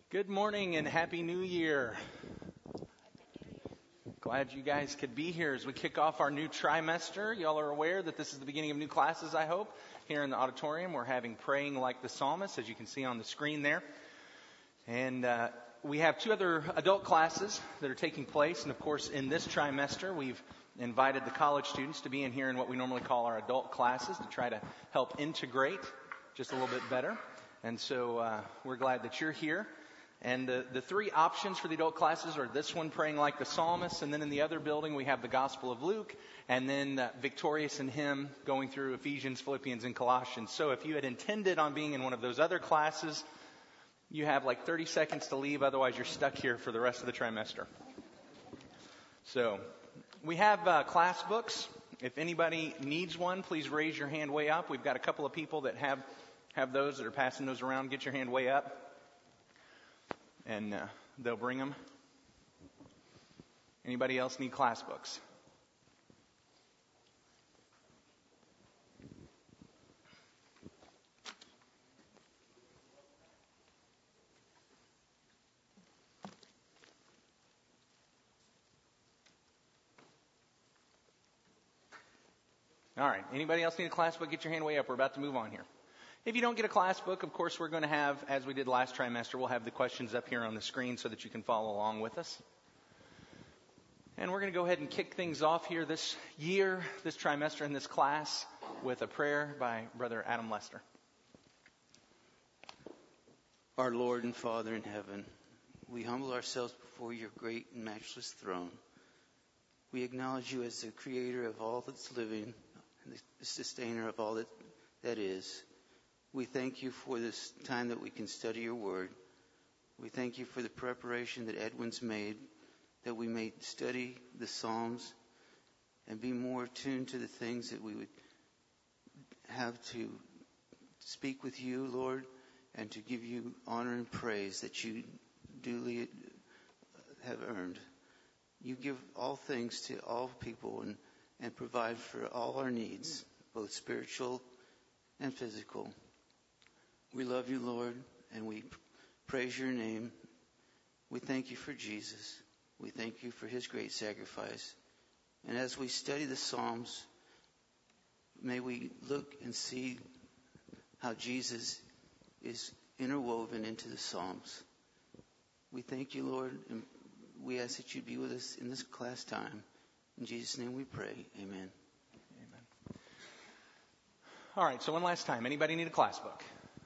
Good morning and Happy New Year. Glad you guys could be here as we kick off our new trimester. Y'all are aware that this is the beginning of new classes, I hope. Here in the auditorium, we're having Praying Like the Psalmist, as you can see on the screen there. And we have two other adult classes that are taking place. And of course, in this trimester, we've invited the college students to be in here in what we normally call our adult classes to try to help integrate just a little bit better. And so we're glad that you're here. And the three options for the adult classes are this one, Praying Like the Psalmist, and then in the other building we have the Gospel of Luke, and then Victorious in Him, going through Ephesians, Philippians, and Colossians. So if you had intended on being in one of those other classes, you have like 30 seconds to leave, otherwise you're stuck here for the rest of the trimester. So we have class books. If anybody needs one, please raise your hand way up. We've got a couple of people that have those that are passing those around. Get your hand way up. And they'll bring them. Anybody else need class books? All right. Anybody else need a class book? Get your hand way up. We're about to move on here. If you don't get a class book, of course, we're going to have, as we did last trimester, we'll have the questions up here on the screen so that you can follow along with us. And we're going to go ahead and kick things off here this year, this trimester in this class, with a prayer by Brother Adam Lester. Our Lord and Father in heaven, we humble ourselves before your great and matchless throne. We acknowledge you as the creator of all that's living and the sustainer of all that is. We thank you for this time that we can study your word. We thank you for the preparation that Edwin's made, that we may study the Psalms and be more attuned to the things that we would have to speak with you, Lord, and to give you honor and praise that you duly have earned. You give all things to all people and provide for all our needs, both spiritual and physical. We love you, Lord, and we praise your name. We thank you for Jesus. We thank you for his great sacrifice. And as we study the Psalms, may we look and see how Jesus is interwoven into the Psalms. We thank you, Lord, and we ask that you be with us in this class time. In Jesus' name we pray. Amen. Amen. All right, so one last time. Anybody need a class book?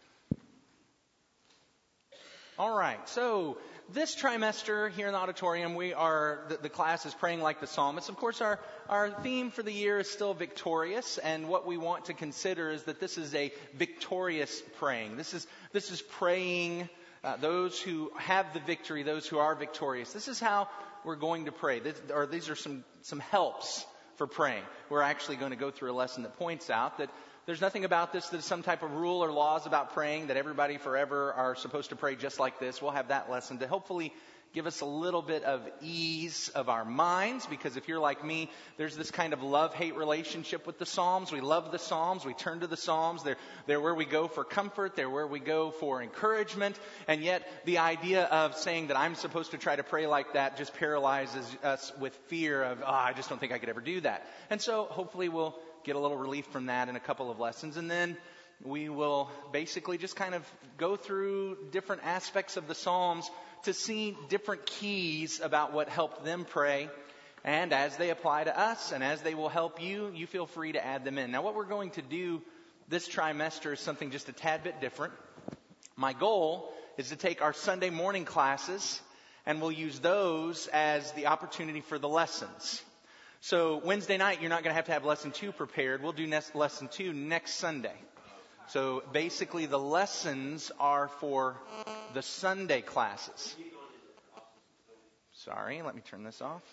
All right, so this trimester here in the auditorium, the class is Praying Like the Psalmist. Of course, our theme for the year is still victorious, and what we want to consider is that this is a victorious praying. This is praying those who have the victory, those who are victorious. This is how we're going to pray. These are some helps for praying. We're actually going to go through a lesson that points out that there's nothing about this that is some type of rule or laws about praying, that everybody forever are supposed to pray just like this. We'll have that lesson to hopefully give us a little bit of ease of our minds, because if you're like me, there's this kind of love-hate relationship with the Psalms. We love the Psalms. We turn to the Psalms. They're where we go for comfort. They're where we go for encouragement. And yet the idea of saying that I'm supposed to try to pray like that just paralyzes us with fear of, I just don't think I could ever do that. And so hopefully we'll get a little relief from that in a couple of lessons. And then we will basically just kind of go through different aspects of the Psalms to see different keys about what helped them pray. And as they apply to us and as they will help you, you feel free to add them in. Now, what we're going to do this trimester is something just a tad bit different. My goal is to take our Sunday morning classes, and we'll use those as the opportunity for the lessons. So Wednesday night, you're not going to have lesson 2 prepared. We'll do lesson 2 next Sunday. So basically, the lessons are for the Sunday classes. Sorry, let me turn this off.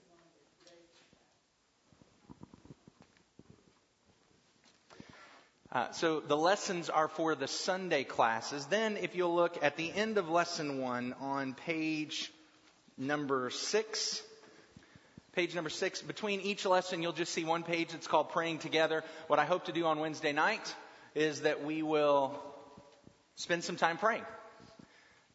So the lessons are for the Sunday classes. Then if you'll look at the end of lesson 1 on page number 6, between each lesson, you'll just see one page that's called Praying Together. What I hope to do on Wednesday night is that we will spend some time praying.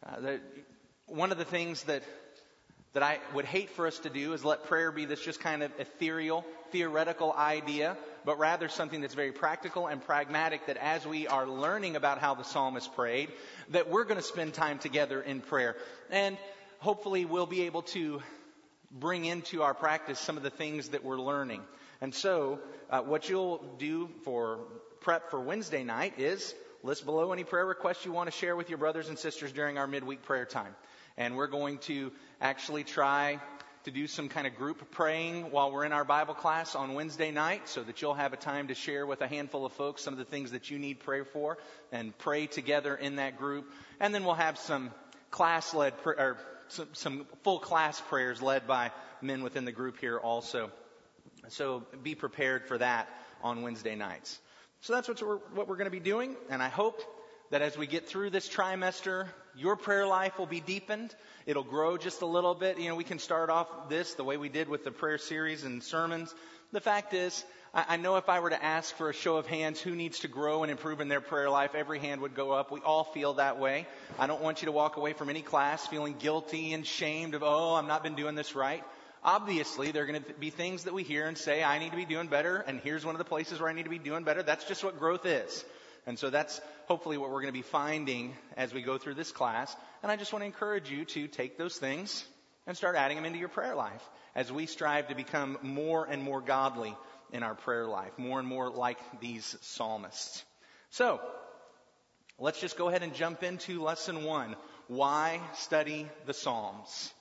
One of the things that I would hate for us to do is let prayer be this just kind of ethereal, theoretical idea, but rather something that's very practical and pragmatic, that as we are learning about how the psalmist prayed, that we're going to spend time together in prayer. And hopefully we'll be able to bring into our practice some of the things that we're learning. And so what you'll do for prep for Wednesday night is list below any prayer requests you want to share with your brothers and sisters during our midweek prayer time. And we're going to actually try to do some kind of group praying while we're in our Bible class on Wednesday night, so that you'll have a time to share with a handful of folks some of the things that you need prayer for and pray together in that group. And then we'll have some class-led or some full class prayers led by men within the group here also. So be prepared for that on Wednesday nights. So that's what we're going to be doing, and I hope that as we get through this trimester, your prayer life will be deepened. It'll grow just a little bit. We can start off this the way we did with the prayer series and sermons. The fact is, I know if I were to ask for a show of hands who needs to grow and improve in their prayer life, every hand would go up. We all feel that way. I don't want you to walk away from any class feeling guilty and shamed of, I've not been doing this right. Obviously, there are going to be things that we hear and say, I need to be doing better, and here's one of the places where I need to be doing better. That's just what growth is. And so that's hopefully what we're going to be finding as we go through this class. And I just want to encourage you to take those things and start adding them into your prayer life as we strive to become more and more godly in our prayer life, more and more like these psalmists. So let's just go ahead and jump into lesson 1. Why study the Psalms?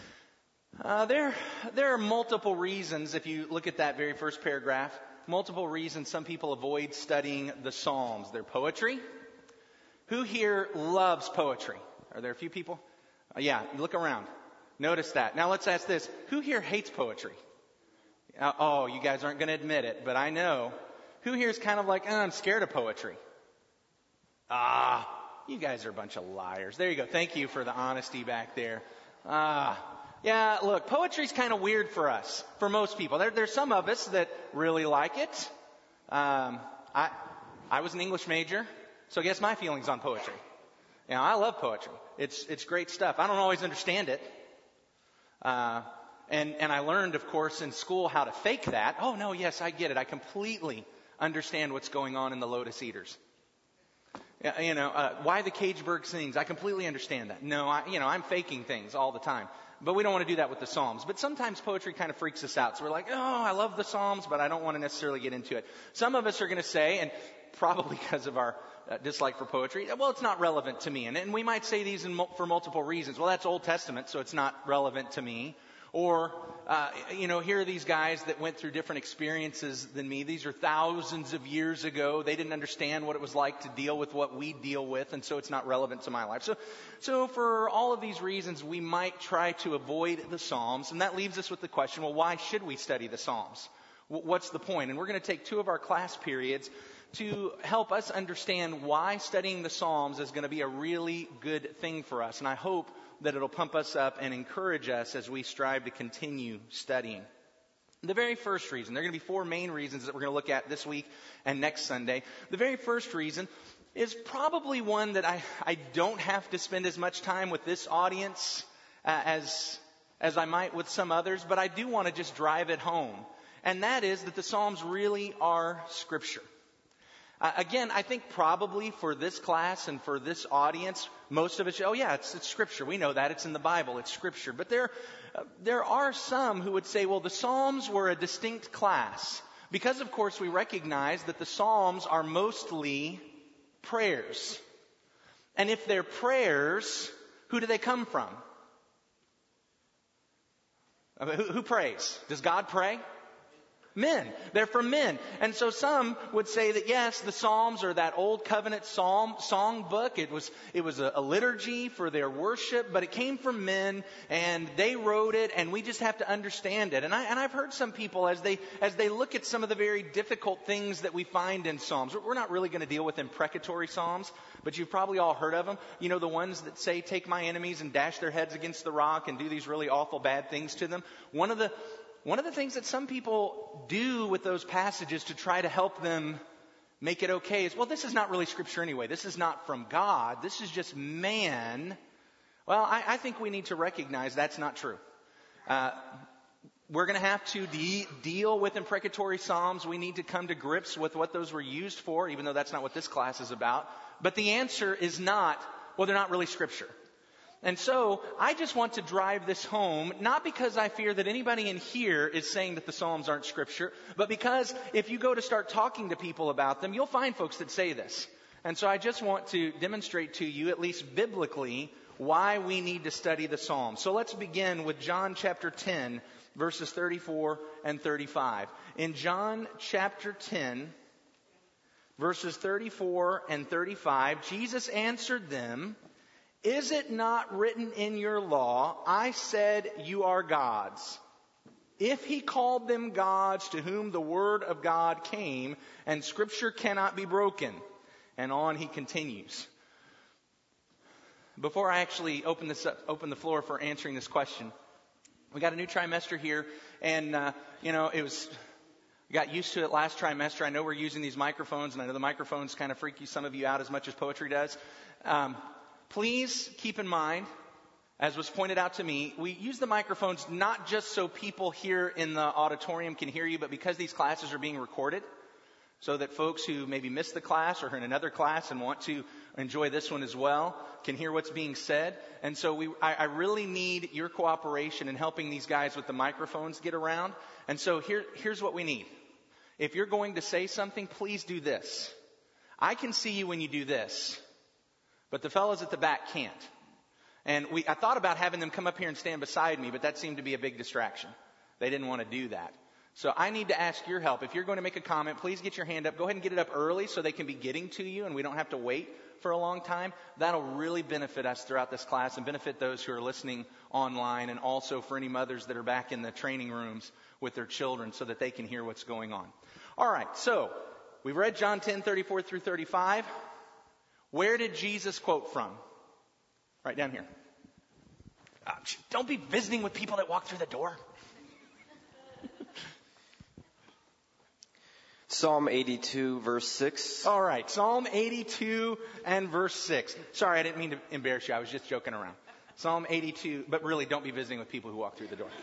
There are multiple reasons, if you look at that very first paragraph, multiple reasons some people avoid studying the Psalms. They're poetry. Who here loves poetry? Are there a few people? Yeah, look around. Notice that. Now let's ask this. Who here hates poetry? You guys aren't going to admit it, but I know. Who here is kind of like, I'm scared of poetry? You guys are a bunch of liars. There you go. Thank you for the honesty back there. Yeah, look, poetry's kind of weird for us, for most people. There's some of us that really like it. I was an English major, so guess my feelings on poetry. I love poetry. It's great stuff. I don't always understand it. And I learned, of course, in school how to fake that. Oh, no, yes, I get it. I completely understand what's going on in the Lotus Eaters. Why the cage bird sings. I completely understand that. No, I'm faking things all the time. But we don't want to do that with the Psalms. But sometimes poetry kind of freaks us out. So we're like, I love the Psalms, but I don't want to necessarily get into it. Some of us are going to say, and probably because of our dislike for poetry, well, it's not relevant to me. And we might say these for multiple reasons. Well, that's Old Testament, so it's not relevant to me. Or, here are these guys that went through different experiences than me. These are thousands of years ago. They didn't understand what it was like to deal with what we deal with, and so it's not relevant to my life. So for all of these reasons, we might try to avoid the Psalms, and that leaves us with the question, well, why should we study the Psalms? What's the point? And we're going to take 2 of our class periods to help us understand why studying the Psalms is going to be a really good thing for us. And I hope that it'll pump us up and encourage us as we strive to continue studying. The very first reason, there are going to be 4 main reasons that we're going to look at this week and next Sunday. The very first reason is probably one that I don't have to spend as much time with this audience as I might with some others, but I do want to just drive it home. And that is that the Psalms really are Scripture. Again, I think probably for this class and for this audience, most of us, it's Scripture. We know that. It's in the Bible. It's Scripture. But there are some who would say, well, the Psalms were a distinct class. Because, of course, we recognize that the Psalms are mostly prayers. And if they're prayers, who do they come from? Who prays? Does God pray? Men. They're from men. And so some would say that, yes, the Psalms are that old covenant song book. It was a liturgy for their worship, but it came from men and they wrote it and we just have to understand it. And I've heard some people as they look at some of the very difficult things that we find in Psalms. We're not really going to deal with imprecatory Psalms, but you've probably all heard of them. The ones that say, take my enemies and dash their heads against the rock and do these really awful bad things to them. One of the things that some people do with those passages to try to help them make it okay is, well, this is not really Scripture anyway. This is not from God. This is just man Well, I think we need to recognize that's not true. We're going to have to deal with imprecatory psalms. We need to come to grips with what those were used for, even though that's not what this class is about. But the answer is not, well, they're not really Scripture. And so I just want to drive this home, not because I fear that anybody in here is saying that the Psalms aren't Scripture, but because if you go to start talking to people about them, you'll find folks that say this. And so I just want to demonstrate to you, at least biblically, why we need to study the Psalms. So let's begin with John chapter 10, verses 34 and 35. In John chapter 10, verses 34 and 35, Jesus answered them, "Is it not written in your law, I said you are gods? If he called them gods to whom the word of God came, and Scripture cannot be broken." And on he continues. Before I actually open the floor for answering this question, we got a new trimester here, and we got used to it last trimester. I know we're using these microphones, and I know the microphones kind of freak some of you out as much as poetry does. Please keep in mind, as was pointed out to me, we use the microphones not just so people here in the auditorium can hear you, but because these classes are being recorded, so that folks who maybe missed the class or are in another class and want to enjoy this one as well can hear what's being said. And so I really need your cooperation in helping these guys with the microphones get around. And so here's what we need. If you're going to say something, please do this. I can see you when you do this, but the fellows at the back can't. And I thought about having them come up here and stand beside me, but that seemed to be a big distraction. They didn't want to do that. So I need to ask your help. If you're going to make a comment, please get your hand up. Go ahead and get it up early so they can be getting to you and we don't have to wait for a long time. That'll really benefit us throughout this class and benefit those who are listening online, and also for any mothers that are back in the training rooms with their children so that they can hear what's going on. All right, so we've read John 10, 34 through 35. Where did Jesus quote from? Right down here. Don't be visiting with people that walk through the door. Psalm 82, verse 6. All right, Psalm 82 and verse 6. Sorry, I didn't mean to embarrass you. I was just joking around. Psalm 82, but really don't be visiting with people who walk through the door.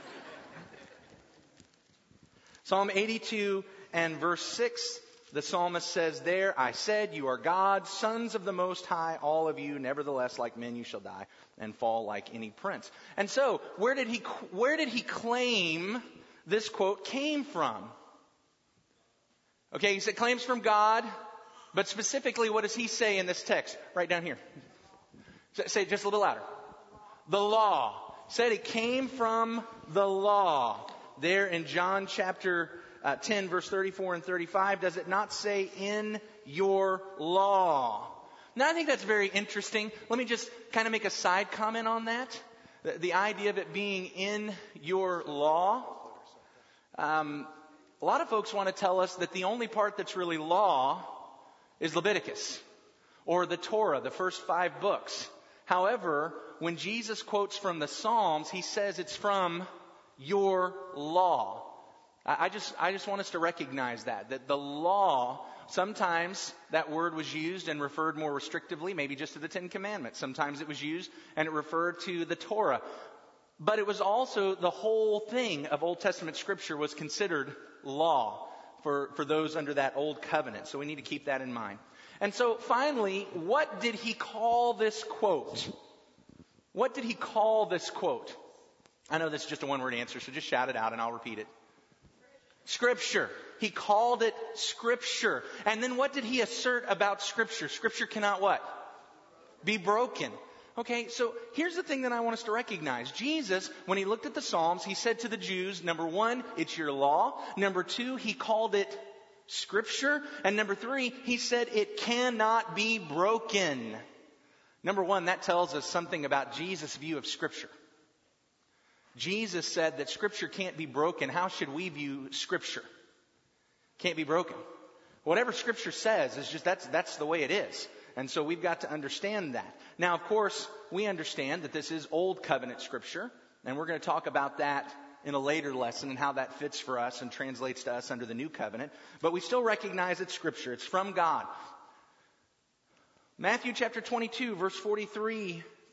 Psalm 82 and verse 6, the psalmist says there, "I said, you are gods, sons of the Most High, all of you. Nevertheless, like men you shall die and fall like any prince." And so, where did he claim this quote came from? Okay, he said claims from God, but specifically, what does he say in this text? Right down here. Say it just a little louder. The law. Said it came from the law. There in John chapter 10, verse 34 and 35, does it not say in your law? Now, I think that's very interesting. Let me just kind of make a side comment on that. The idea of it being in your law. A lot of folks want to tell us that the only part that's really law is Leviticus or the Torah, the first 5 books. However, when Jesus quotes from the Psalms, he says it's from your law. I just want us to recognize that the law, sometimes that word was used and referred more restrictively, maybe just to the 10 Commandments. Sometimes it was used and it referred to the Torah. But it was also the whole thing of Old Testament Scripture was considered law for those under that old covenant. So we need to keep that in mind. And so finally, what did he call this quote? What did he call this quote? I know this is just a one-word answer, so just shout it out and I'll repeat it. Scripture. He called it Scripture. And then what did he assert about Scripture? Scripture cannot what? Be broken. Okay, so here's the thing that I want us to recognize. Jesus, when he looked at the Psalms, he said to the Jews, number 1, it's your law. Number 2, he called it Scripture. And number 3, he said it cannot be broken. Number 1, that tells us something about Jesus' view of Scripture. Jesus said that Scripture can't be broken. How should we view Scripture? Can't be broken. Whatever Scripture says is just that's the way it is. And so we've got to understand that. Now, of course, we understand that this is Old Covenant Scripture, and we're going to talk about that in a later lesson and how that fits for us and translates to us under the New Covenant. But we still recognize it's Scripture. It's from God. Matthew chapter 22, verse 43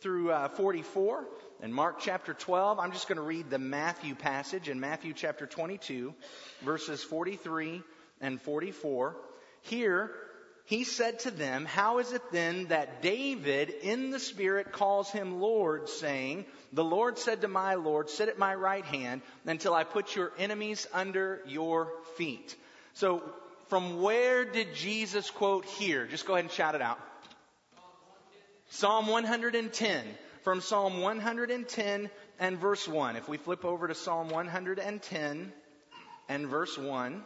through 44 and Mark chapter 12. I'm just going to read the Matthew passage in Matthew chapter 22, verses 43 and 44. Here, he said to them, "How is it then that David in the Spirit calls him Lord, saying, 'The Lord said to my Lord, sit at my right hand until I put your enemies under your feet.'" So, from where did Jesus quote here? Just go ahead and shout it out. Psalm 110. From Psalm 110 and verse 1. If we flip over to Psalm 110 and verse 1.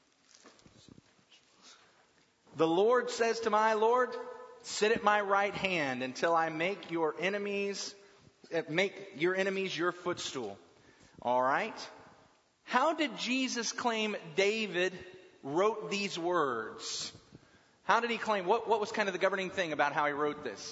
"The Lord says to my Lord, sit at my right hand until I make your enemies your footstool." All right. How did Jesus claim David wrote these words? How did he claim? What was kind of the governing thing about how he wrote this?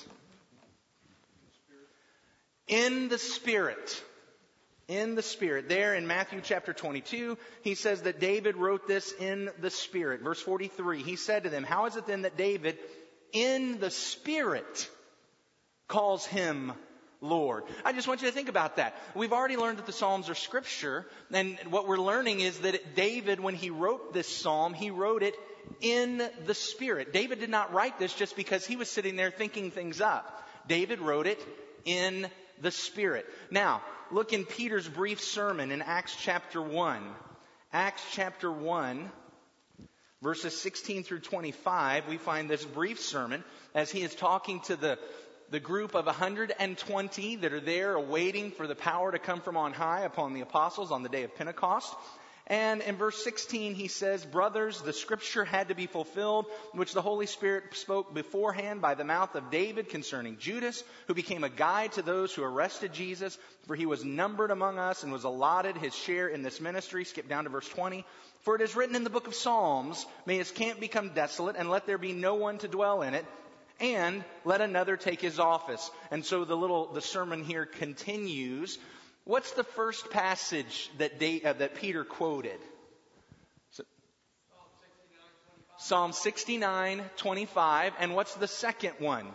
In the Spirit. In the Spirit. There in Matthew chapter 22, he says that David wrote this in the Spirit. Verse 43, he said to them, "How is it then that David in the Spirit calls him Lord?" I just want you to think about that. We've already learned that the Psalms are Scripture, and what we're learning is that David, when he wrote this Psalm, he wrote it in the Spirit. David did not write this just because he was sitting there thinking things up. David wrote it in the Spirit. Now, look in Peter's brief sermon in Acts chapter 1. Acts chapter 1, verses 16 through 25, we find this brief sermon as he is talking to the group of 120 that are there awaiting for the power to come from on high upon the apostles on the day of Pentecost. And in verse 16 he says, "Brothers, the scripture had to be fulfilled, which the Holy Spirit spoke beforehand by the mouth of David concerning Judas, who became a guide to those who arrested Jesus, for he was numbered among us and was allotted his share in this ministry." Skip down to verse 20. "For it is written in the book of Psalms, may his camp become desolate, and let there be no one to dwell in it, and let another take his office." And so the sermon here continues. What's the first passage that Peter quoted? Psalm 69:25. And what's the second one?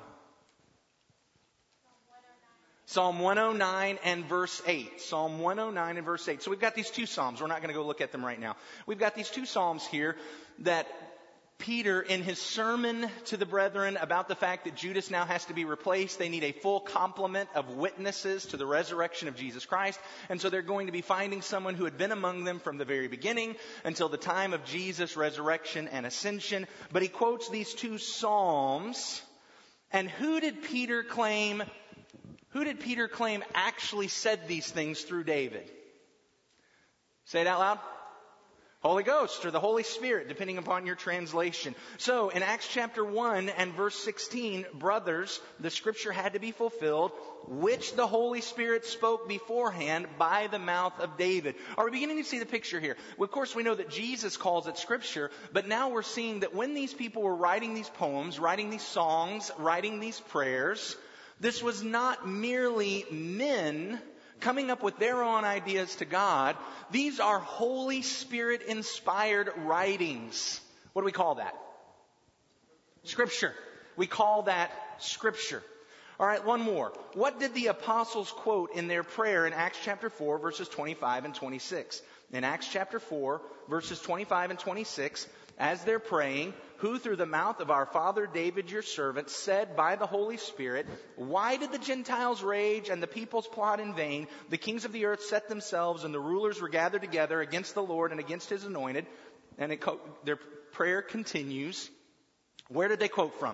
Psalm 109 and verse 8. Psalm 109 and verse 8. So we've got these two Psalms. We're not going to go look at them right now. We've got these two Psalms here that Peter, in his sermon to the brethren about the fact that Judas now has to be replaced, they need a full complement of witnesses to the resurrection of Jesus Christ. And so they're going to be finding someone who had been among them from the very beginning until the time of Jesus' resurrection and ascension. But he quotes these two Psalms. And who did Peter claim actually said these things through David? Say it out loud. Holy Ghost or the Holy Spirit, depending upon your translation. So in Acts chapter 1 and verse 16, "Brothers, the scripture had to be fulfilled, which the Holy Spirit spoke beforehand by the mouth of David." Are we beginning to see the picture here? Well, of course, we know that Jesus calls it scripture, but now we're seeing that when these people were writing these poems, writing these songs, writing these prayers, this was not merely men coming up with their own ideas to God. These are Holy Spirit inspired writings. What do we call that? Scripture. We call that Scripture. All right, one more. What did the apostles quote in their prayer in Acts chapter 4, verses 25 and 26? In Acts chapter 4, verses 25 and 26, as they're praying, "Who through the mouth of our father David your servant said by the Holy Spirit, why did the Gentiles rage and the peoples plot in vain? The kings of the earth set themselves and the rulers were gathered together against the Lord and against his anointed." And their prayer continues. Where did they quote from?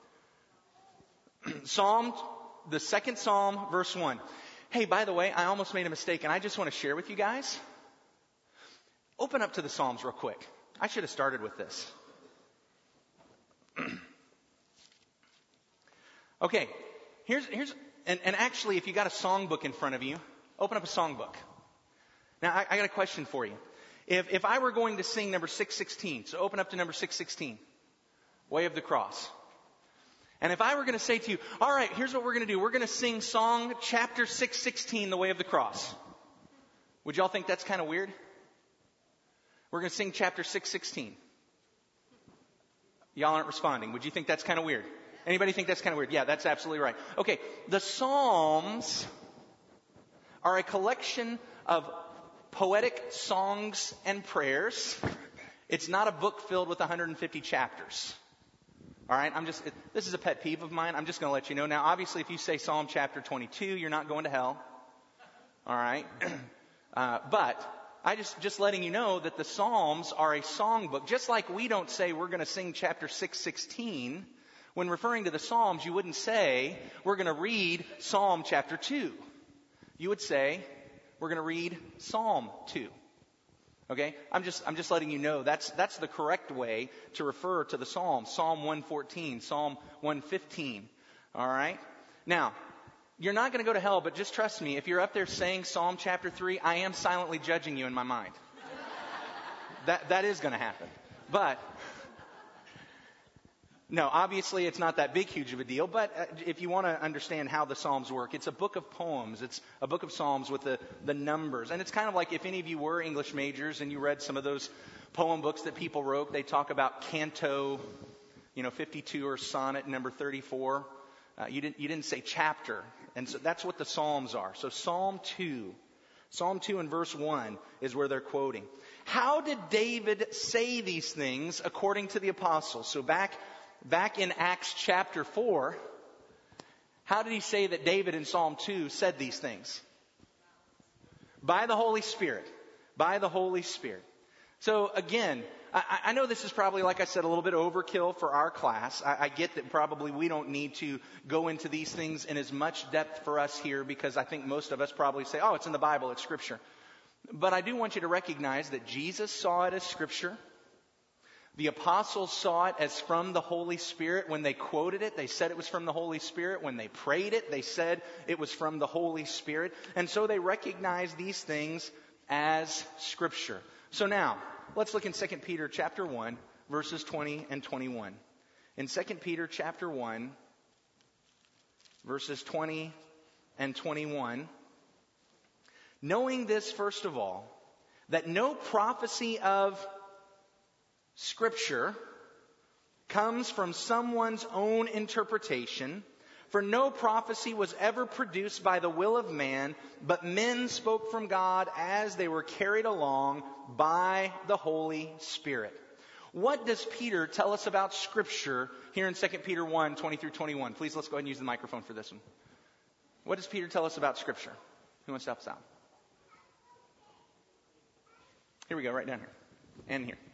The second Psalm, verse 1. Hey, by the way, I almost made a mistake and I just want to share with you guys. Open up to the Psalms real quick. I should have started with this. Okay, and actually, if you got a songbook in front of you, open up a songbook. Now, I got a question for you. If I were going to sing number 616, so open up to number 616, Way of the Cross. And if I were going to say to you, all right, here's what we're going to do. We're going to sing song chapter 616, The Way of the Cross. Would y'all think that's kind of weird? We're going to sing chapter 616. Y'all aren't responding. Would you think that's kind of weird? Anybody think that's kind of weird? Yeah, that's absolutely right. Okay, the Psalms are a collection of poetic songs and prayers. It's not a book filled with 150 chapters. All right, this is a pet peeve of mine. I'm just going to let you know. Now, obviously, if you say Psalm chapter 22, you're not going to hell. All right. But I just letting you know that the Psalms are a songbook. Just like we don't say we're going to sing chapter 616. When referring to the Psalms, you wouldn't say we're going to read Psalm chapter 2. You would say we're going to read Psalm 2. Okay? I'm just letting you know that's the correct way to refer to the Psalms. Psalm 114, Psalm 115. All right? Now, you're not going to go to hell, but just trust me, if you're up there saying Psalm chapter 3, I am silently judging you in my mind. That is going to happen. But no, obviously it's not that huge of a deal, but if you want to understand how the Psalms work, it's a book of poems. It's a book of Psalms with the numbers. And it's kind of like if any of you were English majors and you read some of those poem books that people wrote, they talk about canto, 52 or sonnet number 34. You didn't say chapter. And so that's what the Psalms are. So Psalm 2 in verse 1 is where they're quoting. How did David say these things according to the apostles? So back in Acts chapter 4, how did he say that David in Psalm 2 said these things? By the Holy Spirit. By the Holy Spirit. So again, I know this is probably, like I said, a little bit overkill for our class. I get that probably we don't need to go into these things in as much depth for us here because I think most of us probably say, oh, it's in the Bible, it's Scripture. But I do want you to recognize that Jesus saw it as Scripture. The apostles saw it as from the Holy Spirit. When they quoted it, they said it was from the Holy Spirit. When they prayed it, they said it was from the Holy Spirit. And so they recognized these things as Scripture. So now, let's look in 2 Peter chapter 1, verses 20 and 21. In 2 Peter chapter 1, verses 20 and 21, knowing this, first of all, that no prophecy of Scripture comes from someone's own interpretation, for no prophecy was ever produced by the will of man, but men spoke from God as they were carried along by the Holy Spirit. What does Peter tell us about Scripture here in 2 Peter 1, 20 through 21? Please, let's go ahead and use the microphone for this one. What does Peter tell us about Scripture? Who wants to help us out? Here we go, right down here. And here.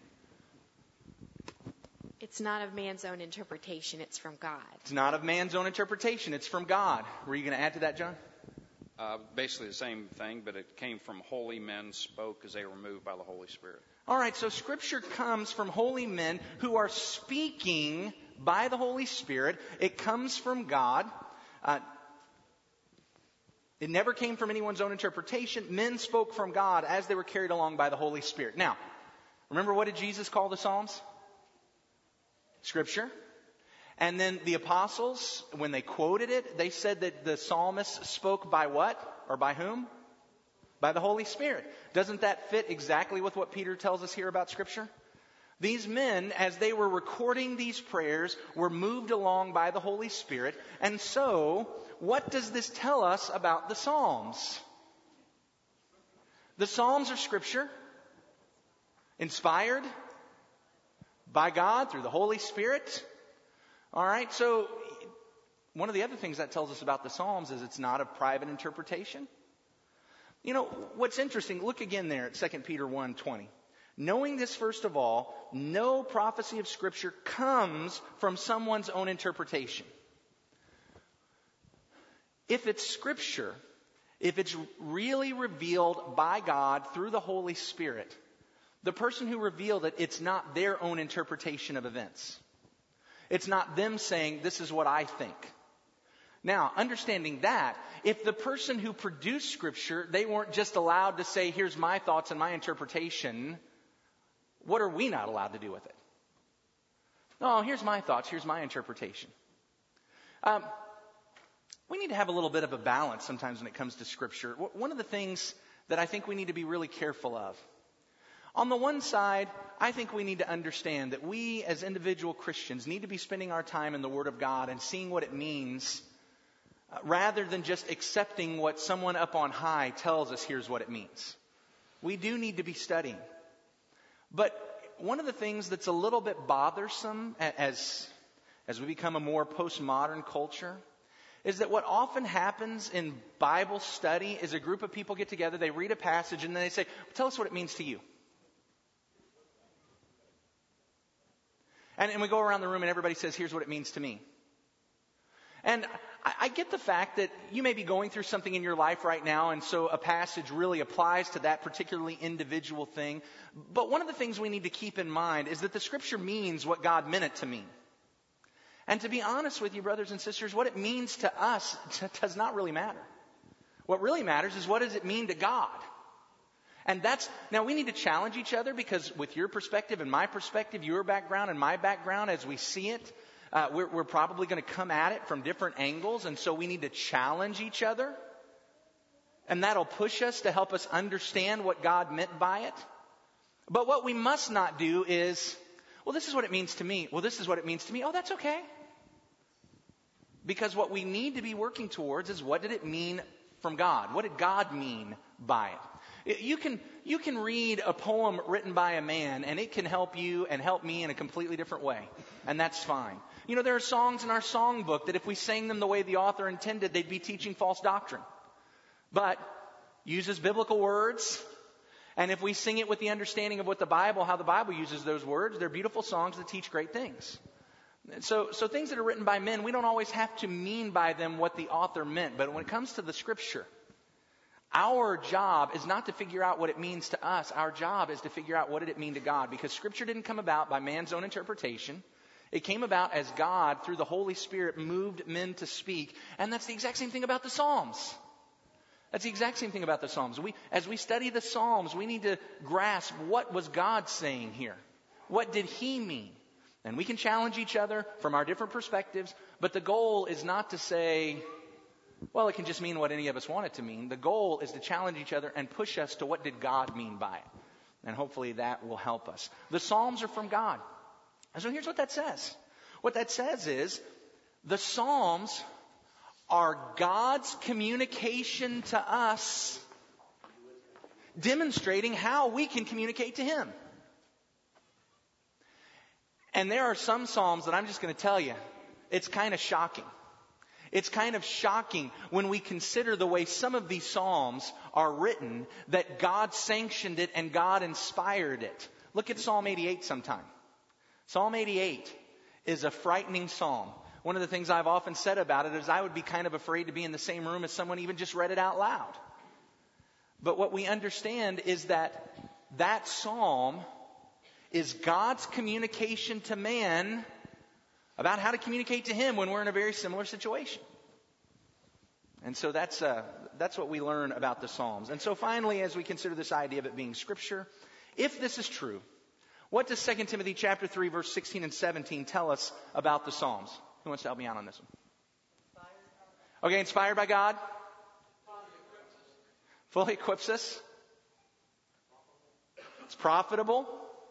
It's not of man's own interpretation, it's from God. It's not of man's own interpretation, it's from God. Were you going to add to that, John? Basically the same thing, but it came from holy men spoke as they were moved by the Holy Spirit. All right, so Scripture comes from holy men who are speaking by the Holy Spirit. It comes from God. It never came from anyone's own interpretation. Men spoke from God as they were carried along by the Holy Spirit. Now, remember what did Jesus call the Psalms? Scripture. And then the apostles, when they quoted it, they said that the psalmist spoke by what? Or by whom? By the Holy Spirit. Doesn't that fit exactly with what Peter tells us here about Scripture? These men, as they were recording these prayers, were moved along by the Holy Spirit. And so, what does this tell us about the Psalms? The Psalms are Scripture, inspired by God through the Holy Spirit. All right, so one of the other things that tells us about the Psalms is it's not a private interpretation. You know, what's interesting, look again there at 2 Peter 1:20. Knowing this, first of all, no prophecy of Scripture comes from someone's own interpretation. If it's Scripture, if it's really revealed by God through the Holy Spirit, the person who revealed it, it's not their own interpretation of events. It's not them saying, this is what I think. Now, understanding that, if the person who produced Scripture, they weren't just allowed to say, here's my thoughts and my interpretation, what are we not allowed to do with it? No, here's my thoughts, here's my interpretation. We need to have a little bit of a balance sometimes when it comes to Scripture. One of the things that I think we need to be really careful of, On the one side, I think we need to understand that we as individual Christians need to be spending our time in the Word of God and seeing what it means rather than just accepting what someone up on high tells us here's what it means. We do need to be studying. But one of the things that's a little bit bothersome as we become a more postmodern culture is that what often happens in Bible study is a group of people get together, they read a passage, and then they say, tell us what it means to you. And we go around the room and everybody says, here's what it means to me. And I get the fact that you may be going through something in your life right now, and so a passage really applies to that particularly individual thing. But one of the things we need to keep in mind is that the Scripture means what God meant it to mean. And to be honest with you, brothers and sisters, what it means to us does not really matter. What really matters is what does it mean to God? And now we need to challenge each other because with your perspective and my perspective, your background and my background, as we see it, we're probably going to come at it from different angles. And so we need to challenge each other. And that'll push us to help us understand what God meant by it. But what we must not do is, well, this is what it means to me. Well, this is what it means to me. Oh, that's okay. Because what we need to be working towards is what did it mean from God? What did God mean by it? You can read a poem written by a man and it can help you and help me in a completely different way. And that's fine. You know, there are songs in our songbook that if we sang them the way the author intended, they'd be teaching false doctrine. But uses biblical words. And if we sing it with the understanding of how the Bible uses those words, they're beautiful songs that teach great things. So things that are written by men, we don't always have to mean by them what the author meant. But when it comes to the Scripture, our job is not to figure out what it means to us. Our job is to figure out what did it mean to God. Because Scripture didn't come about by man's own interpretation. It came about as God, through the Holy Spirit, moved men to speak. And that's the exact same thing about the Psalms. That's the exact same thing about the Psalms. As we study the Psalms, we need to grasp what was God saying here. What did He mean? And we can challenge each other from our different perspectives. But the goal is not to say, well, it can just mean what any of us want it to mean. The goal is to challenge each other and push us to what did God mean by it. And hopefully that will help us. The Psalms are from God. And so here's what that says. What that says is the Psalms are God's communication to us, demonstrating how we can communicate to Him. And there are some Psalms that I'm just going to tell you, it's kind of shocking. It's kind of shocking when we consider the way some of these Psalms are written, that God sanctioned it and God inspired it. Look at Psalm 88 sometime. Psalm 88 is a frightening psalm. One of the things I've often said about it is I would be kind of afraid to be in the same room as someone even just read it out loud. But what we understand is that psalm is God's communication to man about how to communicate to Him when we're in a very similar situation. And so that's what we learn about the Psalms. And so finally, as we consider this idea of it being Scripture, if this is true, what does 2 Timothy chapter 3, verse 16 and 17 tell us about the Psalms? Who wants to help me out on this one? Okay, inspired by God? Fully equips us. It's profitable.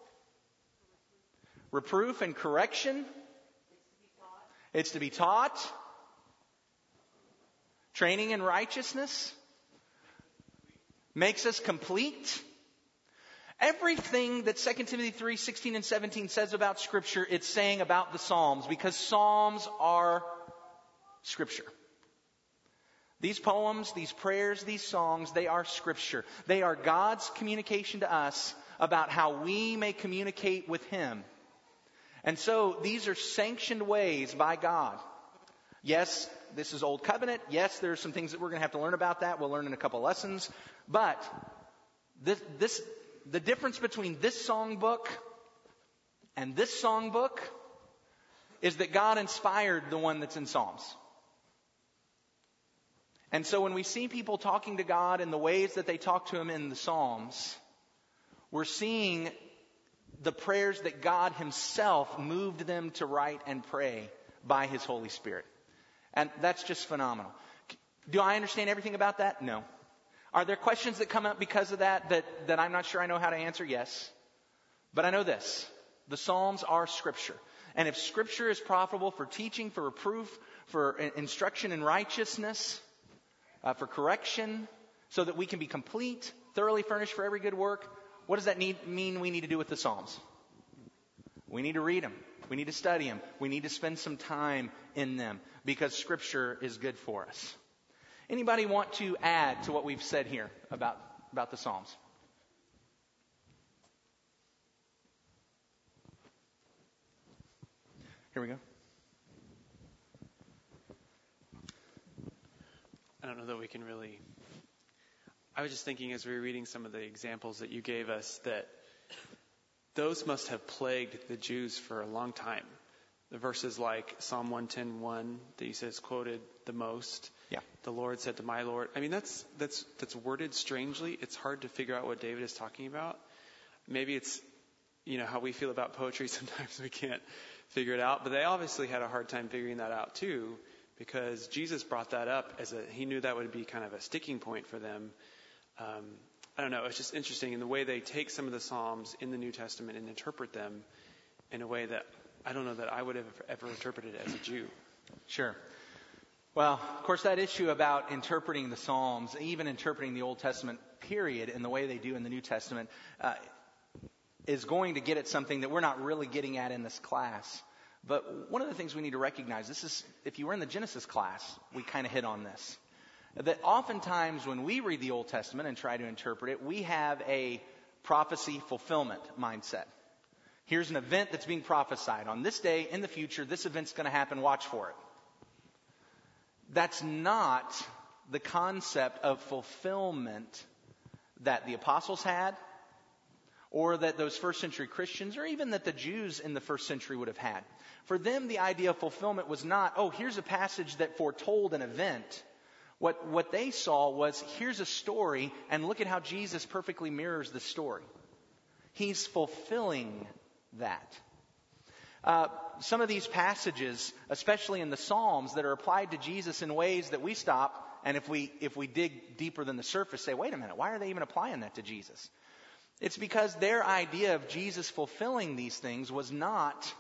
Reproof and correction. It's to be taught. Training in righteousness. Makes us complete. Everything that 2 Timothy 3, 16 and 17 says about Scripture, it's saying about the Psalms, because Psalms are Scripture. These poems, these prayers, these songs, they are Scripture. They are God's communication to us about how we may communicate with Him. And so these are sanctioned ways by God. Yes, this is Old Covenant. Yes, there are some things that we're going to have to learn about that. We'll learn in a couple lessons. But the difference between this songbook and this songbook is that God inspired the one that's in Psalms. And so when we see people talking to God in the ways that they talk to Him in the Psalms, we're seeing the prayers that God Himself moved them to write and pray by His Holy Spirit. And that's just phenomenal. Do I understand everything about that? No. Are there questions that come up because of that I'm not sure I know how to answer? Yes. But I know this. The Psalms are Scripture. And if Scripture is profitable for teaching, for reproof, for instruction in righteousness, for correction, so that we can be complete, thoroughly furnished for every good work, what does that mean we need to do with the Psalms? We need to read them. We need to study them. We need to spend some time in them because Scripture is good for us. Anybody want to add to what we've said here about the Psalms? Here we go. I don't know that we can really... I was just thinking as we were reading some of the examples that you gave us that those must have plagued the Jews for a long time. The verses like Psalm 110:1 that he says quoted the most. Yeah. The Lord said to my Lord. I mean, that's worded strangely. It's hard to figure out what David is talking about. Maybe it's, how we feel about poetry. Sometimes we can't figure it out. But they obviously had a hard time figuring that out too, because Jesus brought that up he knew that would be kind of a sticking point for them. I don't know. It's just interesting in the way they take some of the Psalms in the New Testament and interpret them in a way that I don't know that I would have ever interpreted as a Jew. Sure. Well, of course, that issue about interpreting the Psalms, even interpreting the Old Testament period in the way they do in the New Testament, is going to get at something that we're not really getting at in this class. But one of the things we need to recognize, this is, if you were in the Genesis class, we kind of hit on this. That oftentimes when we read the Old Testament and try to interpret it, we have a prophecy fulfillment mindset. Here's an event that's being prophesied. On this day, in the future, this event's going to happen. Watch for it. That's not the concept of fulfillment that the apostles had, or that those first century Christians, or even that the Jews in the first century would have had. For them, the idea of fulfillment was not, here's a passage that foretold an event. What they saw was, here's a story, and look at how Jesus perfectly mirrors the story. He's fulfilling that. Some of these passages, especially in the Psalms, that are applied to Jesus in ways that we stop, and if we dig deeper than the surface, say, wait a minute, why are they even applying that to Jesus? It's because their idea of Jesus fulfilling these things was not,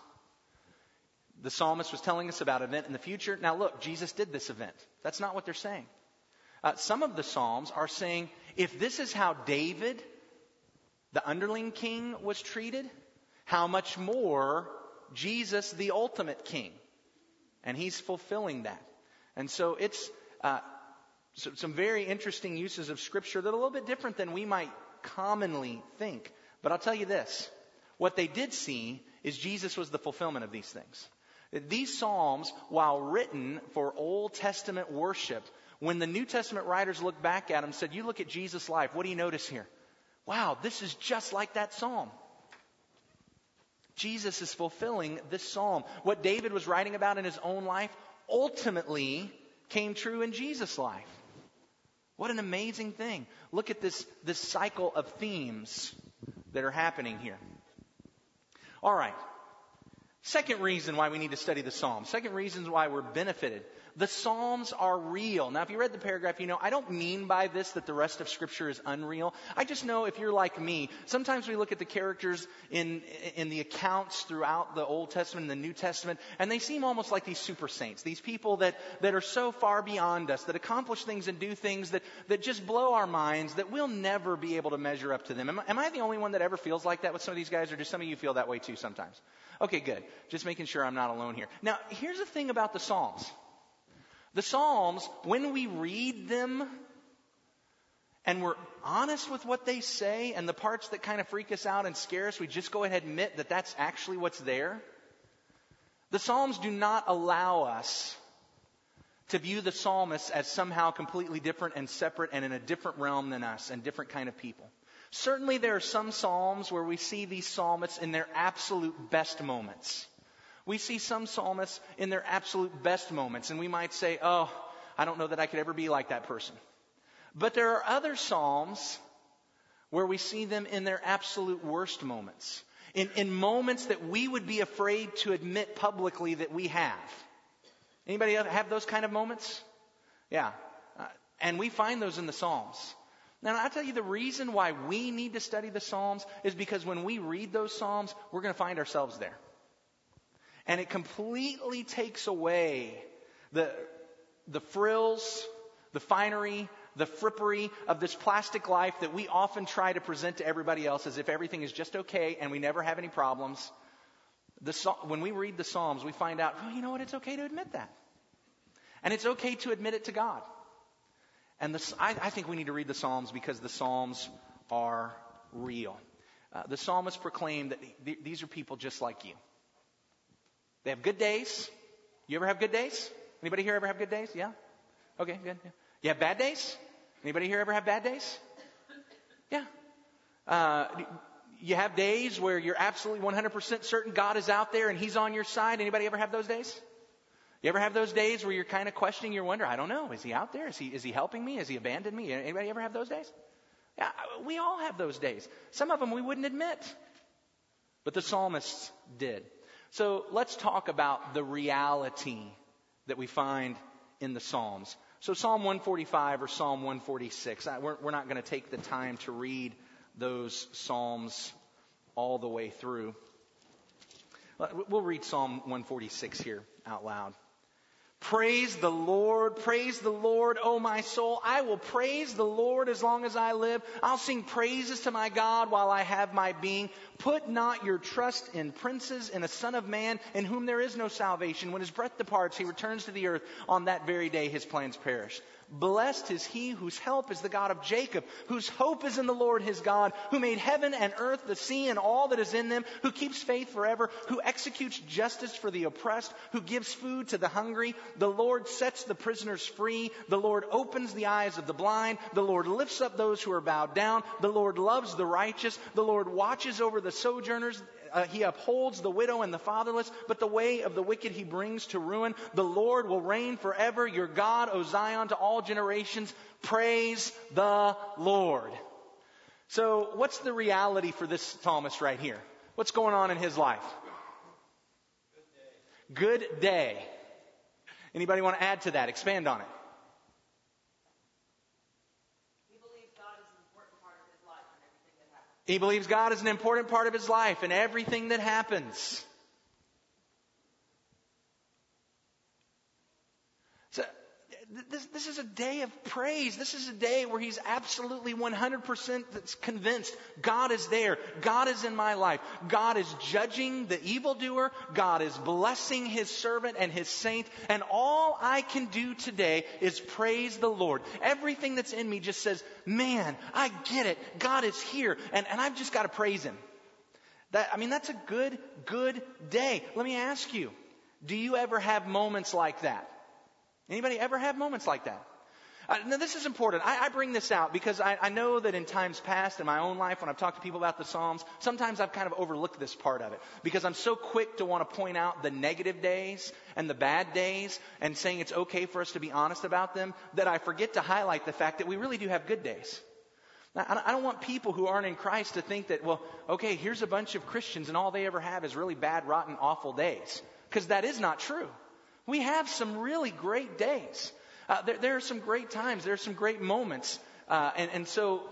the psalmist was telling us about an event in the future. Now look, Jesus did this event. That's not what they're saying. Some of the Psalms are saying, if this is how David, the underling king, was treated, how much more Jesus, the ultimate king. And he's fulfilling that. And so it's some very interesting uses of Scripture that are a little bit different than we might commonly think. But I'll tell you this. What they did see is Jesus was the fulfillment of these things. These Psalms, while written for Old Testament worship, when the New Testament writers look back at them, said, you look at Jesus' life, what do you notice here? Wow, this is just like that psalm. Jesus is fulfilling this psalm. What David was writing about in his own life ultimately came true in Jesus' life. What an amazing thing. Look at this cycle of themes that are happening here. All right. Second reason why we need to study the Psalms. Second reason why we're benefited. The Psalms are real. Now, if you read the paragraph, I don't mean by this that the rest of Scripture is unreal. I just know if you're like me, sometimes we look at the characters in the accounts throughout the Old Testament and the New Testament, and they seem almost like these super saints, these people that are so far beyond us, that accomplish things and do things that just blow our minds, that we'll never be able to measure up to them. Am I the only one that ever feels like that with some of these guys, or do some of you feel that way too sometimes? Okay, good. Just making sure I'm not alone here. Now, here's the thing about the Psalms. The Psalms, when we read them and we're honest with what they say and the parts that kind of freak us out and scare us, we just go ahead and admit that that's actually what's there. The Psalms do not allow us to view the psalmists as somehow completely different and separate and in a different realm than us and different kind of people. Certainly there are some Psalms where we see these psalmists in their absolute best moments. We see some psalmists in their absolute best moments, and we might say, I don't know that I could ever be like that person. But there are other psalms where we see them in their absolute worst moments, in moments that we would be afraid to admit publicly that we have. Anybody have those kind of moments? Yeah. And we find those in the Psalms. Now, I'll tell you the reason why we need to study the Psalms is because when we read those Psalms, we're going to find ourselves there. And it completely takes away the frills, the finery, the frippery of this plastic life that we often try to present to everybody else as if everything is just okay and we never have any problems. When we read the Psalms, we find out, oh, you know what? It's okay to admit that. And it's okay to admit it to God. And I think we need to read the Psalms because the Psalms are real. The psalmist proclaimed that these are people just like you. They have good days. You ever have good days? Anybody here ever have good days? Yeah? Okay, good. Yeah. You have bad days? Anybody here ever have bad days? Yeah. You have days where you're absolutely 100% certain God is out there and He's on your side. Anybody ever have those days? You ever have those days where you're kind of questioning your wonder? I don't know. Is He out there? Is He helping me? Has He abandoned me? Anybody ever have those days? Yeah, we all have those days. Some of them we wouldn't admit. But the psalmists did. So let's talk about the reality that we find in the Psalms. So Psalm 145 or Psalm 146. We're not going to take the time to read those Psalms all the way through. We'll read Psalm 146 here out loud. Praise the Lord, O my soul. I will praise the Lord as long as I live. I'll sing praises to my God while I have my being. Put not your trust in princes, in a son of man, in whom there is no salvation. When his breath departs, he returns to the earth. On that very day his plans perish. Blessed is he whose help is the God of Jacob, whose hope is in the Lord his God, who made heaven and earth, the sea, and all that is in them, who keeps faith forever, who executes justice for the oppressed, who gives food to the hungry. The Lord sets the prisoners free. The Lord opens the eyes of the blind. The Lord lifts up those who are bowed down. The Lord loves the righteous. The Lord watches over the sojourners. He upholds the widow and the fatherless, but the way of the wicked he brings to ruin. The Lord will reign forever. Your God, O Zion, to all generations. Praise the Lord. So what's the reality for this psalmist right here? What's going on in his life? Good day. Anybody want to add to that? Expand on it. He believes God is an important part of his life and everything that happens. So, this is a day of praise. This is a day where he's absolutely 100% convinced God is there. God is in my life. God is judging the evildoer. God is blessing his servant and his saint. And all I can do today is praise the Lord. Everything that's in me just says, man, I get it. God is here. And I've just got to praise him. That's a good day. Let me ask you, do you ever have moments like that? Anybody ever have moments like that? Now, this is important. I bring this out because I know that in times past in my own life, when I've talked to people about the Psalms, sometimes I've kind of overlooked this part of it because I'm so quick to want to point out the negative days and the bad days and saying it's okay for us to be honest about them, that I forget to highlight the fact that we really do have good days. Now, I don't want people who aren't in Christ to think that, well, okay, here's a bunch of Christians and all they ever have is really bad, rotten, awful days. Because that is not true. We have some really great days. There are some great times. There are some great moments. And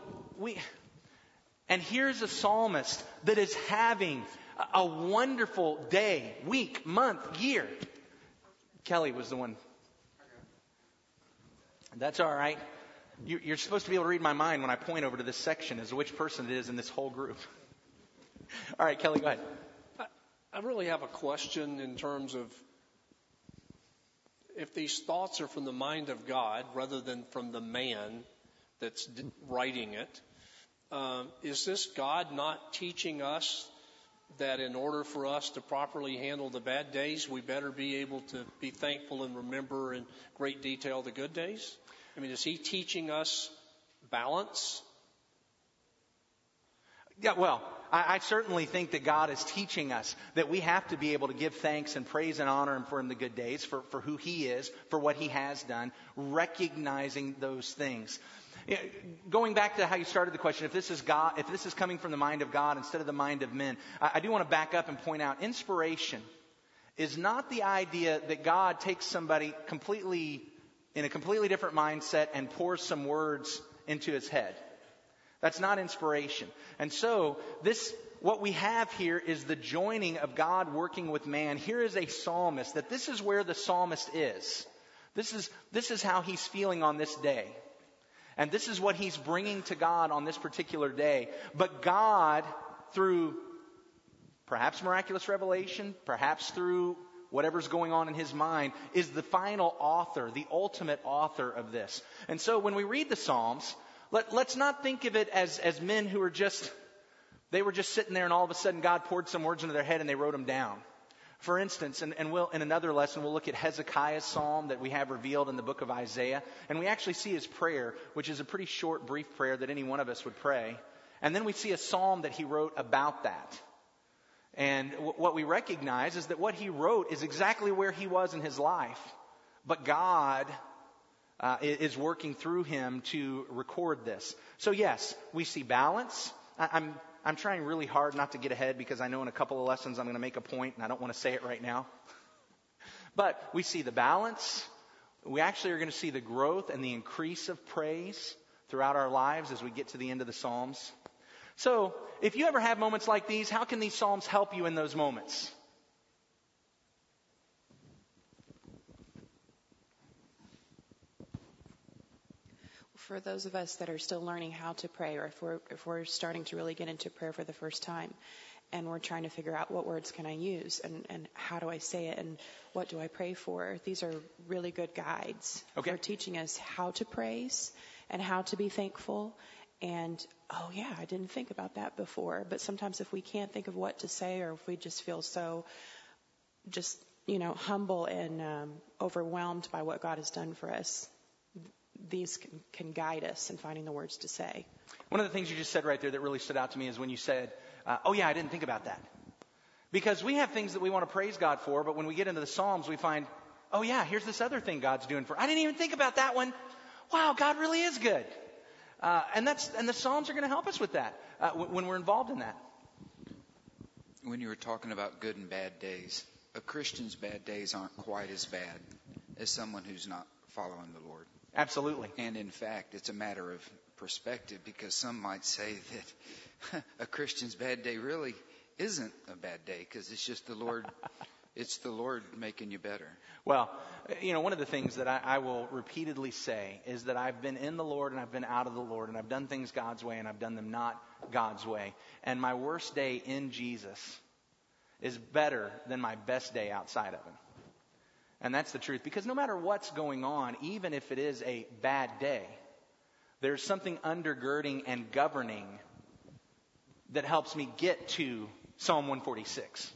here's a psalmist that is having a wonderful day, week, month, year. Kelly was the one. That's all right. You're supposed to be able to read my mind when I point over to this section as to which person it is in this whole group. All right, Kelly, go ahead. I really have a question in terms of if these thoughts are from the mind of God rather than from the man that's writing it, is this God not teaching us that in order for us to properly handle the bad days, we better be able to be thankful and remember in great detail the good days? Is he teaching us balance? Yeah, well, I certainly think that God is teaching us that we have to be able to give thanks and praise and honor him for the good days, for who he is, for what he has done, recognizing those things. Going back to how you started the question, if this is coming from the mind of God instead of the mind of men, I do want to back up and point out inspiration is not the idea that God takes somebody in a completely different mindset and pours some words into his head. That's not inspiration. And so what we have here is the joining of God working with man. Here is a psalmist that this is where the psalmist is. This is how he's feeling on this day. And this is what he's bringing to God on this particular day. But God, through perhaps miraculous revelation, perhaps through whatever's going on in his mind, is the final author, the ultimate author of this. And so when we read the Psalms, let's not think of it as men who were they were just sitting there and all of a sudden God poured some words into their head and they wrote them down. For instance, and we'll, in another lesson, we'll look at Hezekiah's psalm that we have revealed in the book of Isaiah. And we actually see his prayer, which is a pretty short, brief prayer that any one of us would pray. And then we see a psalm that he wrote about that. And what we recognize is that what he wrote is exactly where he was in his life. But God is working through him to record this. So yes, we see balance. I'm trying really hard not to get ahead because I know in a couple of lessons I'm going to make a point and I don't want to say it right now. But we see the balance. We actually are going to see the growth and the increase of praise throughout our lives as we get to the end of the Psalms. So if you ever have moments like these, how can these Psalms help you in those moments? For those of us that are still learning how to pray, or if we're starting to really get into prayer for the first time, and we're trying to figure out what words can I use, and how do I say it, and what do I pray for, these are really good guides for teaching us how to praise and how to be thankful. And, oh yeah, I didn't think about that before. But sometimes if we can't think of what to say, or if we just feel so humble and overwhelmed by what God has done for us, these can guide us in finding the words to say. One of the things you just said right there that really stood out to me is when you said, oh yeah, I didn't think about that. Because we have things that we want to praise God for, but when we get into the Psalms, we find, oh yeah, here's this other thing God's doing for. I didn't even think about that one. Wow, God really is good. And the Psalms are going to help us with that when we're involved in that. When you were talking about good and bad days, a Christian's bad days aren't quite as bad as someone who's not following the Lord. Absolutely. And in fact, it's a matter of perspective, because some might say that a Christian's bad day really isn't a bad day, because it's just the Lord. It's the Lord making you better. Well, one of the things that I will repeatedly say is that I've been in the Lord and I've been out of the Lord, and I've done things God's way and I've done them not God's way. And my worst day in Jesus is better than my best day outside of Him. And that's the truth, because no matter what's going on, even if it is a bad day, there's something undergirding and governing that helps me get to Psalm 146.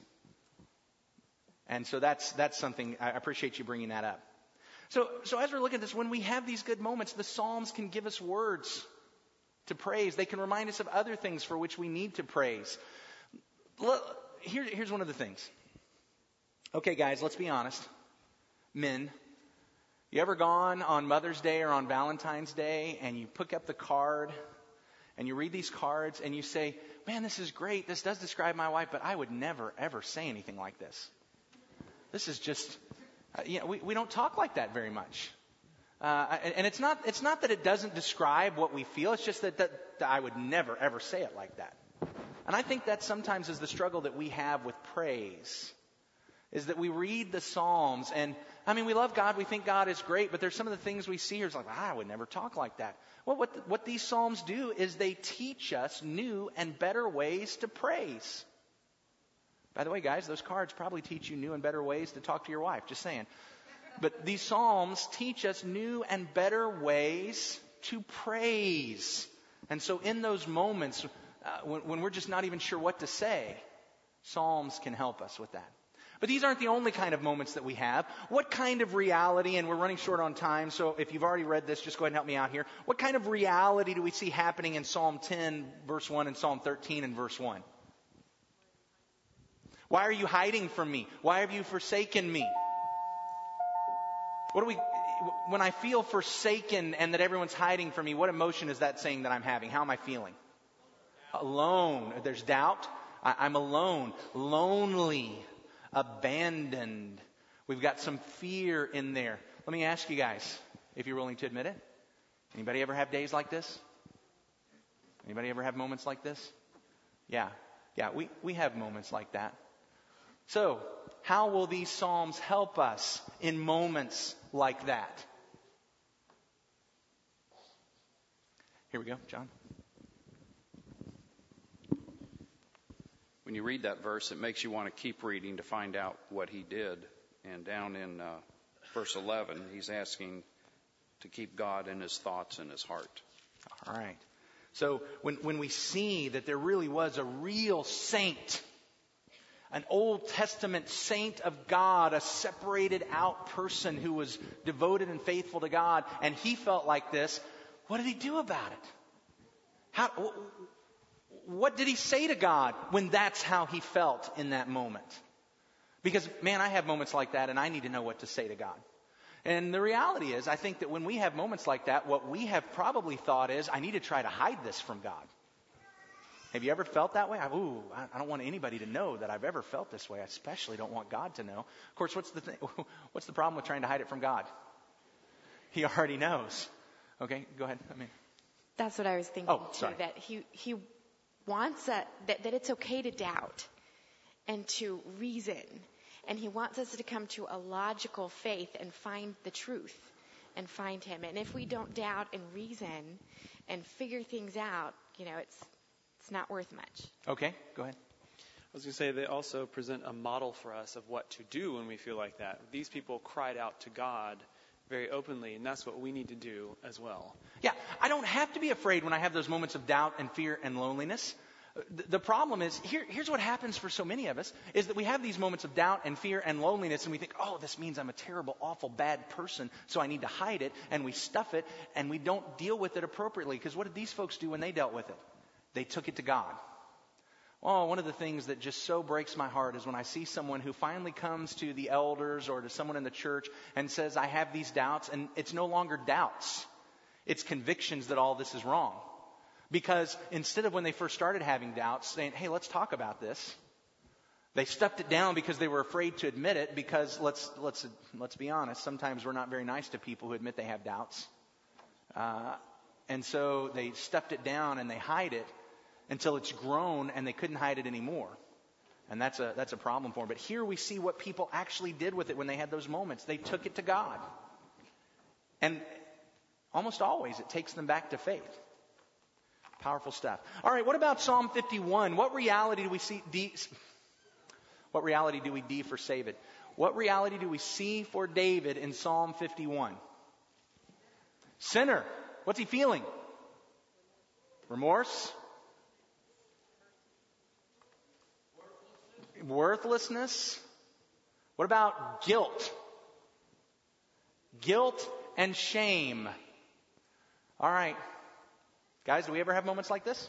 And so that's something, I appreciate you bringing that up. So as we're looking at this, when we have these good moments, the Psalms can give us words to praise. They can remind us of other things for which we need to praise. Here's one of the things. Okay, guys, let's be honest. Men, you ever gone on Mother's Day or on Valentine's Day and you pick up the card and you read these cards and you say, man, this is great. This does describe my wife, but I would never, ever say anything like this. This is just, we don't talk like that very much. And it's not that it doesn't describe what we feel. It's just that I would never, ever say it like that. And I think that sometimes is the struggle that we have with praise, is that we read the Psalms and, we love God, we think God is great, but there's some of the things we see here, it's like, I would never talk like that. Well, what these Psalms do is they teach us new and better ways to praise. By the way, guys, those cards probably teach you new and better ways to talk to your wife, just saying. But these Psalms teach us new and better ways to praise. And so in those moments, when we're just not even sure what to say, Psalms can help us with that. But these aren't the only kind of moments that we have. What kind of reality, and we're running short on time, so if you've already read this, just go ahead and help me out here. What kind of reality do we see happening in Psalm 10, verse 1, and Psalm 13 and verse 1? Why are you hiding from me? Why have you forsaken me? When I feel forsaken and that everyone's hiding from me, what emotion is that saying that I'm having? How am I feeling? Alone. There's doubt. I'm alone. Lonely. Abandoned. We've got some fear in there. Let me ask you guys, if you're willing to admit it. Anybody ever have days like this? Anybody ever have moments like this? Yeah, we have moments like that. So, how will these Psalms help us in moments like that? Here we go, John. When you read that verse, it makes you want to keep reading to find out what he did. And down in verse 11, he's asking to keep God in his thoughts and his heart. All right. So when we see that there really was a real saint, an Old Testament saint of God, a separated out person who was devoted and faithful to God, and he felt like this, what did he do about it? What did he say to God when that's how he felt in that moment? Because, man, I have moments like that, and I need to know what to say to God. And the reality is, I think that when we have moments like that, what we have probably thought is, I need to try to hide this from God. Have you ever felt that way? I don't want anybody to know that I've ever felt this way. I especially don't want God to know. Of course, what's the problem with trying to hide it from God? He already knows. Okay, go ahead. That's what I was thinking too. Sorry. That he wants that it's okay to doubt and to reason. And he wants us to come to a logical faith and find the truth and find him. And if we don't doubt and reason and figure things out, it's not worth much. Okay, go ahead. I was going to say they also present a model for us of what to do when we feel like that. These people cried out to God very openly, and that's what we need to do as well. Yeah, I don't have to be afraid when I have those moments of doubt and fear and loneliness. The problem is, here's what happens for so many of us, is that we have these moments of doubt and fear and loneliness, and we think, oh, this means I'm a terrible, awful, bad person, so I need to hide it, and we stuff it, and we don't deal with it appropriately. Because what did these folks do when they dealt with it? They took it to God. Oh, one of the things that just so breaks my heart is when I see someone who finally comes to the elders or to someone in the church and says, I have these doubts, and it's no longer doubts. It's convictions that all this is wrong. Because instead of when they first started having doubts, saying, hey, let's talk about this, they stuffed it down because they were afraid to admit it, because let's be honest, sometimes we're not very nice to people who admit they have doubts. And so they stuffed it down and they hide it until it's grown and they couldn't hide it anymore. And that's a problem for them. But here we see what people actually did with it when they had those moments. They took it to God. And almost always it takes them back to faith. Powerful stuff. All right, what about Psalm 51? What reality do we see? What reality do we for David? What reality do we see for David in Psalm 51? Sinner. What's he feeling? Remorse? Worthlessness? What about guilt? Guilt and shame. All right. Guys, do we ever have moments like this?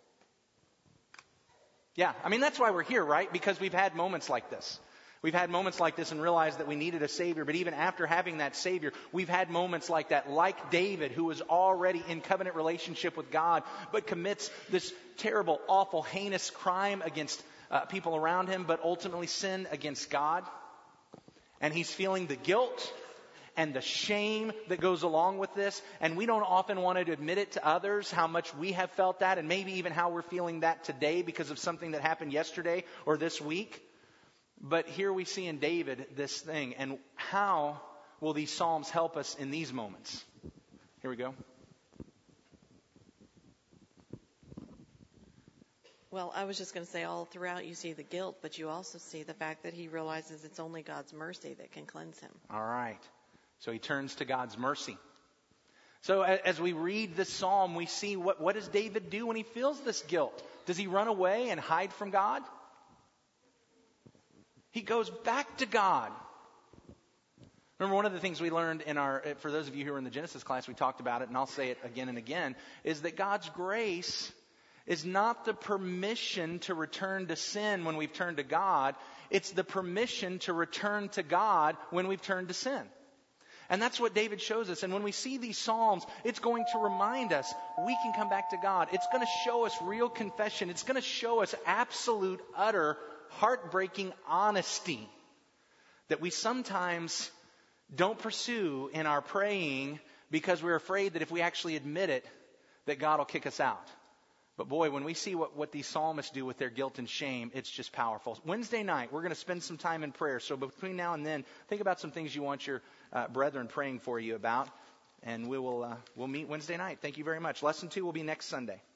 Yeah, that's why we're here, right? Because we've had moments like this. We've had moments like this and realized that we needed a Savior. But even after having that Savior, we've had moments like that, like David, who was already in covenant relationship with God, but commits this terrible, awful, heinous crime against people around him, but ultimately sin against God. And he's feeling the guilt and the shame that goes along with this. And we don't often want to admit it to others how much we have felt that, and maybe even how we're feeling that today because of something that happened yesterday or this week. But here we see in David this thing. And how will these Psalms help us in these moments? Here we go. Well, I was just going to say all throughout you see the guilt, but you also see the fact that he realizes it's only God's mercy that can cleanse him. All right. So he turns to God's mercy. So as we read this psalm, we see what does David do when he feels this guilt? Does he run away and hide from God? He goes back to God. Remember, one of the things we learned for those of you who were in the Genesis class, we talked about it, and I'll say it again and again, is that God's grace is not the permission to return to sin when we've turned to God. It's the permission to return to God when we've turned to sin. And that's what David shows us. And when we see these Psalms, it's going to remind us we can come back to God. It's going to show us real confession. It's going to show us absolute, utter, heartbreaking honesty that we sometimes don't pursue in our praying because we're afraid that if we actually admit it, that God will kick us out. But boy, when we see what these psalmists do with their guilt and shame, it's just powerful. Wednesday night, we're going to spend some time in prayer. So between now and then, think about some things you want your brethren praying for you about. And we'll meet Wednesday night. Thank you very much. Lesson 2 will be next Sunday.